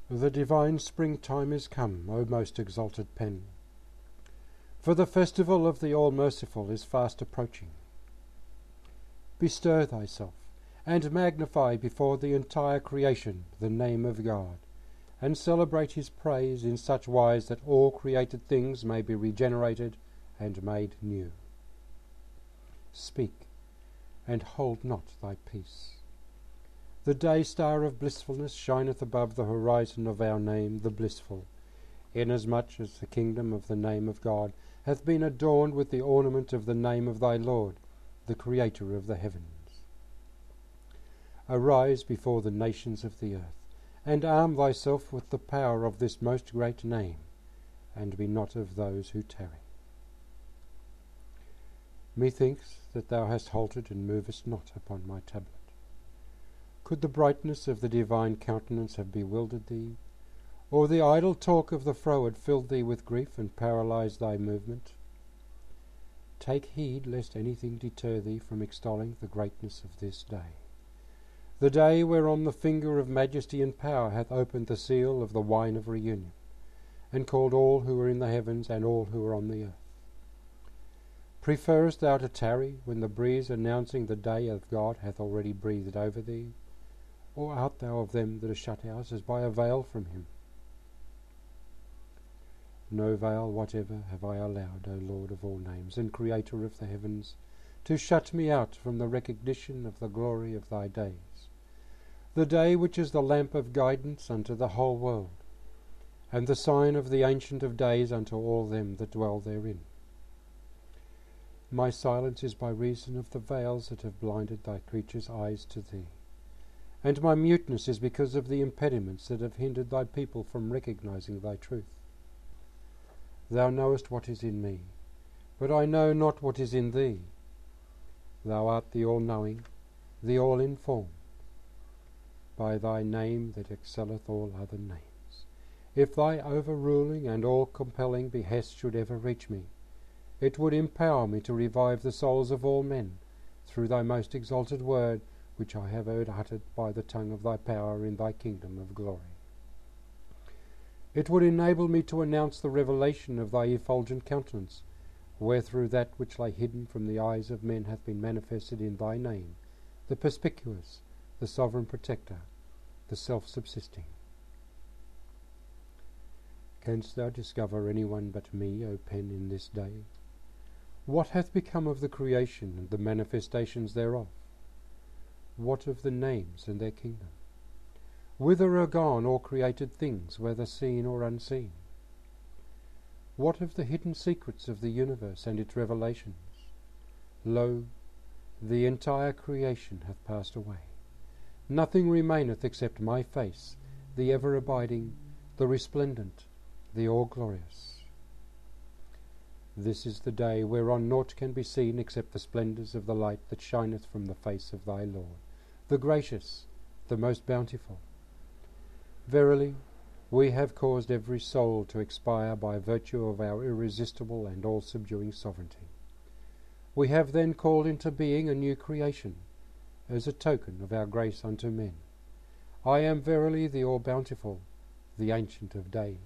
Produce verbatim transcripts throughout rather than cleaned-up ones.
The divine springtime is come, O most exalted pen, for the festival of the All-Merciful is fast approaching. Bestir thyself, and magnify before the entire creation the name of God, and celebrate his praise in such wise that all created things may be regenerated and made new. Speak, and hold not thy peace. The day star of blissfulness shineth above the horizon of our name, the blissful, inasmuch as the kingdom of the name of God hath been adorned with the ornament of the name of thy Lord, the Creator of the heavens. Arise before the nations of the earth, and arm thyself with the power of this most great name, and be not of those who tarry. Methinks that thou hast halted and movest not upon my tablet. Could the brightness of the divine countenance have bewildered thee, or the idle talk of the froward filled thee with grief and paralyzed thy movement? Take heed lest anything deter thee from extolling the greatness of this day, the day whereon the finger of majesty and power hath opened the seal of the wine of reunion, and called all who are in the heavens and all who are on the earth. Preferest thou to tarry when the breeze announcing the day of God hath already breathed over thee? Or art thou of them that are shut out as by a veil from him? No veil whatever have I allowed, O Lord of all names, and Creator of the heavens, to shut me out from the recognition of the glory of thy days, the day which is the lamp of guidance unto the whole world, and the sign of the Ancient of Days unto all them that dwell therein. My silence is by reason of the veils that have blinded thy creatures' eyes to thee, and my muteness is because of the impediments that have hindered thy people from recognizing thy truth. Thou knowest what is in me, but I know not what is in thee. Thou art the all-knowing, the all-informed, by thy name that excelleth all other names. If thy overruling and all-compelling behest should ever reach me, it would empower me to revive the souls of all men through thy most exalted word, which I have heard uttered by the tongue of thy power in thy kingdom of glory. It would enable me to announce the revelation of thy effulgent countenance, wherethrough that which lay hidden from the eyes of men hath been manifested in thy name, the perspicuous, the sovereign protector, the self-subsisting. Canst thou discover any one but me, O pen, in this day? What hath become of the creation and the manifestations thereof? What of the names and their kingdom? Whither are gone all created things, whether seen or unseen? What of the hidden secrets of the universe and its revelations? Lo, the entire creation hath passed away. Nothing remaineth except my face, the ever-abiding, the resplendent, the all-glorious. This is the day whereon naught can be seen except the splendours of the light that shineth from the face of thy Lord, the gracious, the most bountiful. Verily, we have caused every soul to expire by virtue of our irresistible and all-subduing sovereignty. We have then called into being a new creation, as a token of our grace unto men. I am verily the all-bountiful, the Ancient of Days.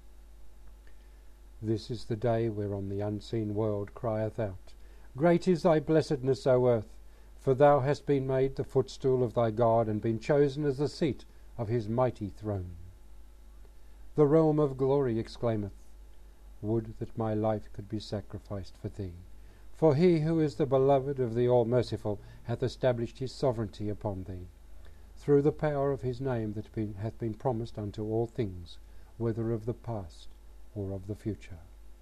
This is the day whereon the unseen world crieth out, Great is thy blessedness, O earth, for thou hast been made the footstool of thy God, and been chosen as the seat of his mighty throne. The realm of glory exclaimeth, Would that my life could be sacrificed for thee, for he who is the beloved of the All-Merciful hath established his sovereignty upon thee, through the power of his name that been, hath been promised unto all things, whether of the past or of the future.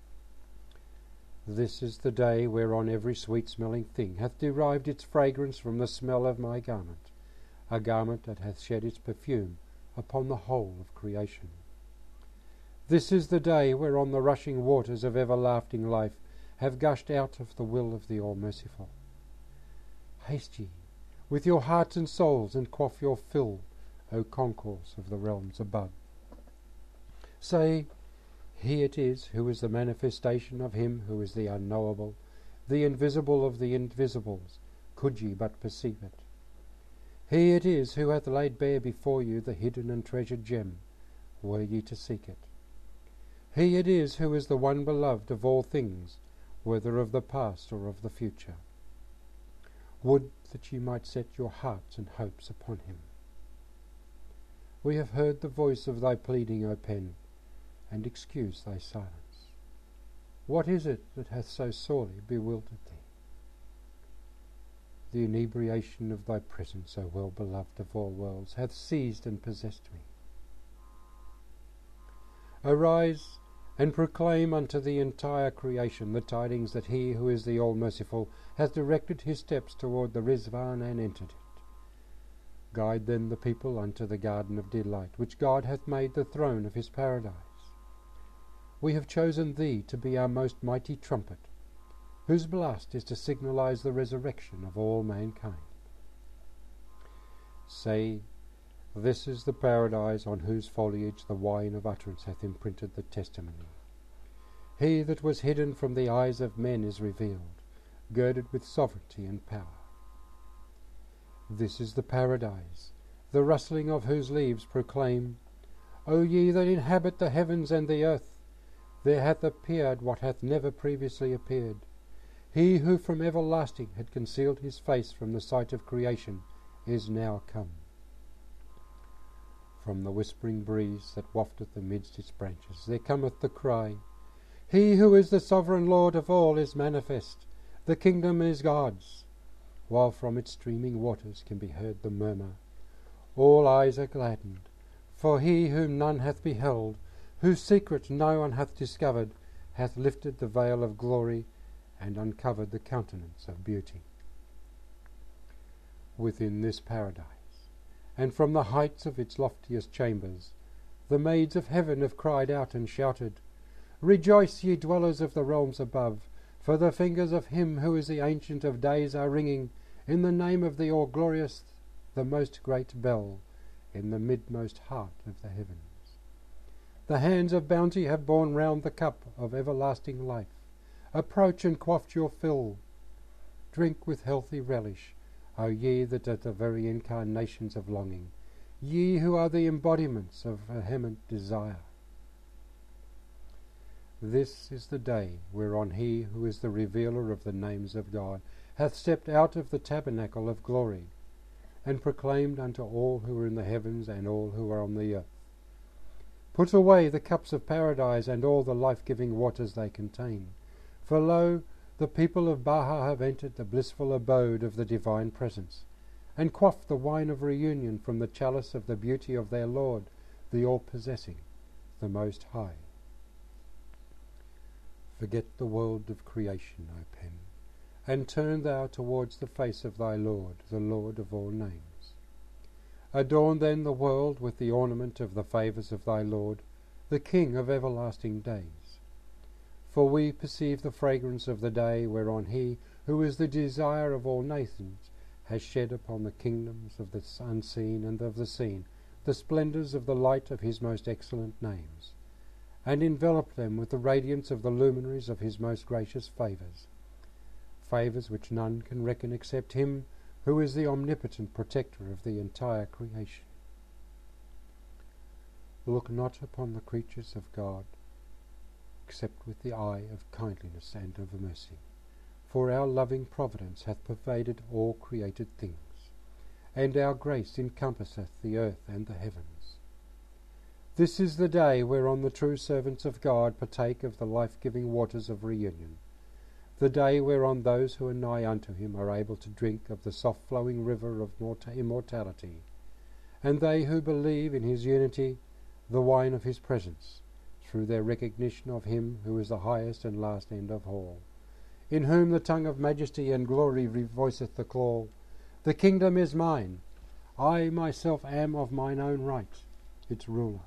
This is the day whereon every sweet-smelling thing hath derived its fragrance from the smell of my garment, a garment that hath shed its perfume upon the whole of creation. This is the day whereon the rushing waters of everlasting life have gushed out of the will of the All-Merciful. Haste ye with your hearts and souls, and quaff your fill, O concourse of the realms above. Say, He it is who is the manifestation of him who is the unknowable, the invisible of the invisibles, could ye but perceive it. He it is who hath laid bare before you the hidden and treasured gem, were ye to seek it. He it is who is the one beloved of all things, whether of the past or of the future. Would that ye might set your hearts and hopes upon him. We have heard the voice of thy pleading, O pen, and excuse thy silence. What is it that hath so sorely bewildered thee? The inebriation of thy presence, O well beloved of all worlds, hath seized and possessed me. Arise and proclaim unto the entire creation the tidings that he who is the all-merciful hath directed his steps toward the Rizwan and entered it. Guide then the people unto the garden of delight, which God hath made the throne of his paradise. We have chosen thee to be our most mighty trumpet, whose blast is to signalize the resurrection of all mankind. Say, this is the paradise on whose foliage the wine of utterance hath imprinted the testimony. He that was hidden from the eyes of men is revealed, girded with sovereignty and power. This is the paradise, the rustling of whose leaves proclaim, O ye that inhabit the heavens and the earth, there hath appeared what hath never previously appeared. He who from everlasting had concealed his face from the sight of creation is now come. From the whispering breeze that wafteth amidst its branches there cometh the cry, He who is the sovereign Lord of all is manifest, the kingdom is God's, while from its streaming waters can be heard the murmur, all eyes are gladdened, for he whom none hath beheld, whose secret no one hath discovered, hath lifted the veil of glory and uncovered the countenance of beauty. Within this paradise, and from the heights of its loftiest chambers, the maids of heaven have cried out and shouted, Rejoice, ye dwellers of the realms above, for the fingers of him who is the Ancient of Days are ringing, in the name of the all-glorious, the most great bell, in the midmost heart of the heavens. The hands of bounty have borne round the cup of everlasting life. Approach and quaff your fill. Drink with healthy relish, O ye that are the very incarnations of longing, ye who are the embodiments of vehement desire. This is the day whereon he who is the revealer of the names of God hath stepped out of the tabernacle of glory, and proclaimed unto all who are in the heavens and all who are on the earth, Put away the cups of paradise and all the life-giving waters they contain, for lo, the people of Baha have entered the blissful abode of the divine presence, and quaffed the wine of reunion from the chalice of the beauty of their Lord, the all-possessing, the Most High. Forget the world of creation, O pen, and turn thou towards the face of thy Lord, the Lord of all names. Adorn then the world with the ornament of the favours of thy Lord, the King of everlasting days. For we perceive the fragrance of the day whereon he, who is the desire of all nations, has shed upon the kingdoms of the unseen and of the seen the splendours of the light of his most excellent names, and enveloped them with the radiance of the luminaries of his most gracious favours, favours which none can reckon except him who is the omnipotent protector of the entire creation. Look not upon the creatures of God, except with the eye of kindliness and of mercy, for our loving providence hath pervaded all created things, and our grace encompasseth the earth and the heavens. This is the day whereon the true servants of God partake of the life-giving waters of reunion, the day whereon those who are nigh unto him are able to drink of the soft-flowing river of immortality, and they who believe in his unity, the wine of his presence, through their recognition of him who is the highest and last end of all, in whom the tongue of majesty and glory revoiceth the call, The kingdom is mine, I myself am of mine own right, its ruler.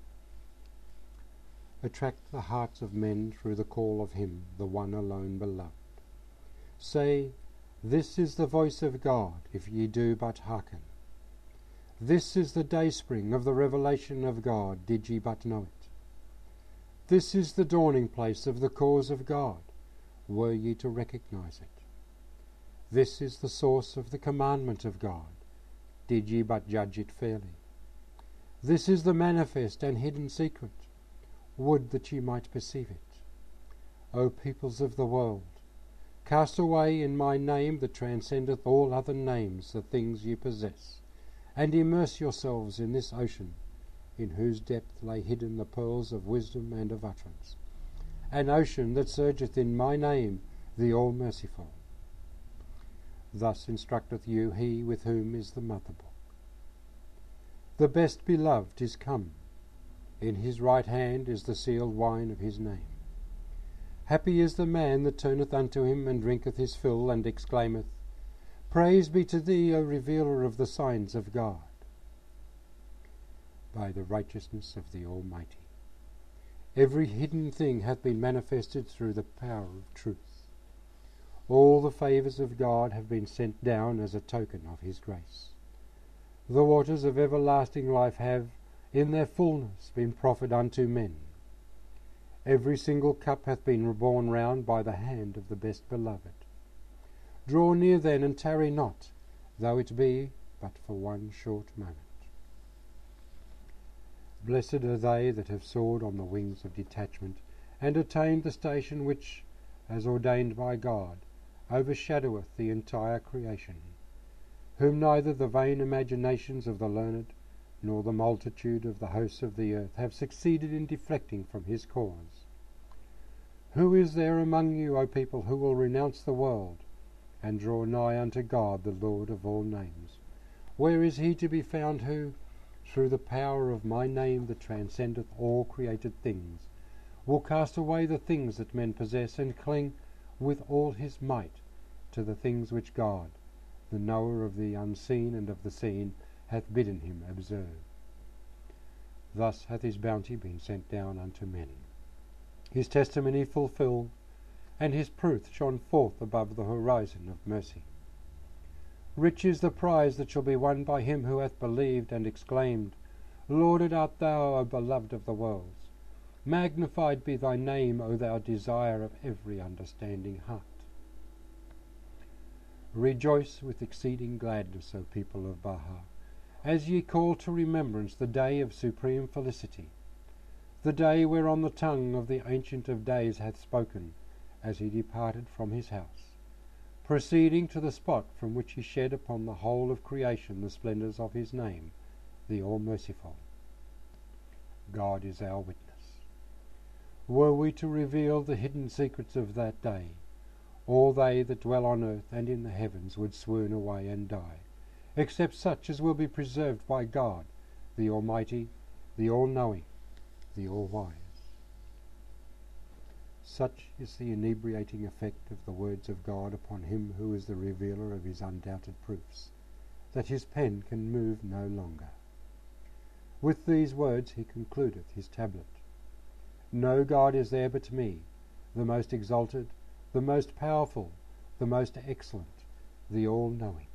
Attract the hearts of men through the call of him, the one alone beloved. Say, This is the voice of God, if ye do but hearken. This is the dayspring of the revelation of God, did ye but know it. This is the dawning place of the cause of God, were ye to recognize it. This is the source of the commandment of God, did ye but judge it fairly. This is the manifest and hidden secret. Would that ye might perceive it. O peoples of the world, cast away in my name that transcendeth all other names the things ye possess, and immerse yourselves in this ocean, in whose depth lay hidden the pearls of wisdom and of utterance, an ocean that surgeth in my name, the All-Merciful. Thus instructeth you he with whom is the mother book. The best beloved is come. In his right hand is the sealed wine of his name. Happy is the man that turneth unto him, and drinketh his fill, and exclaimeth, Praise be to thee, O revealer of the signs of God. By the righteousness of the Almighty, every hidden thing hath been manifested through the power of truth. All the favours of God have been sent down as a token of his grace. The waters of everlasting life have, in their fullness, been proffered unto men. Every single cup hath been borne round by the hand of the best beloved. Draw near then, and tarry not, though it be but for one short moment. Blessed are they that have soared on the wings of detachment, and attained the station which, as ordained by God, overshadoweth the entire creation, whom neither the vain imaginations of the learned, nor the multitude of the hosts of the earth have succeeded in deflecting from his cause. Who is there among you, O people, who will renounce the world, and draw nigh unto God, the Lord of all names? Where is he to be found who, through the power of my name that transcendeth all created things, will cast away the things that men possess, and cling with all his might to the things which God, the knower of the unseen and of the seen, hath bidden him observe? Thus hath his bounty been sent down unto men, his testimony fulfilled, and his proof shone forth above the horizon of mercy. Rich is the prize that shall be won by him who hath believed and exclaimed, Lauded art thou, O beloved of the worlds. Magnified be thy name, O thou desire of every understanding heart. Rejoice with exceeding gladness, O people of Baha, as ye call to remembrance the day of supreme felicity, the day whereon the tongue of the Ancient of Days hath spoken, as he departed from his house, proceeding to the spot from which he shed upon the whole of creation the splendours of his name, the All-Merciful. God is our witness. Were we to reveal the hidden secrets of that day, all they that dwell on earth and in the heavens would swoon away and die, except such as will be preserved by God, the Almighty, the All-Knowing, the All-Wise. Such is the inebriating effect of the words of God upon him who is the revealer of his undoubted proofs, that his pen can move no longer. With these words he concludeth his tablet. No God is there but me, the most exalted, the most powerful, the most excellent, the all-knowing.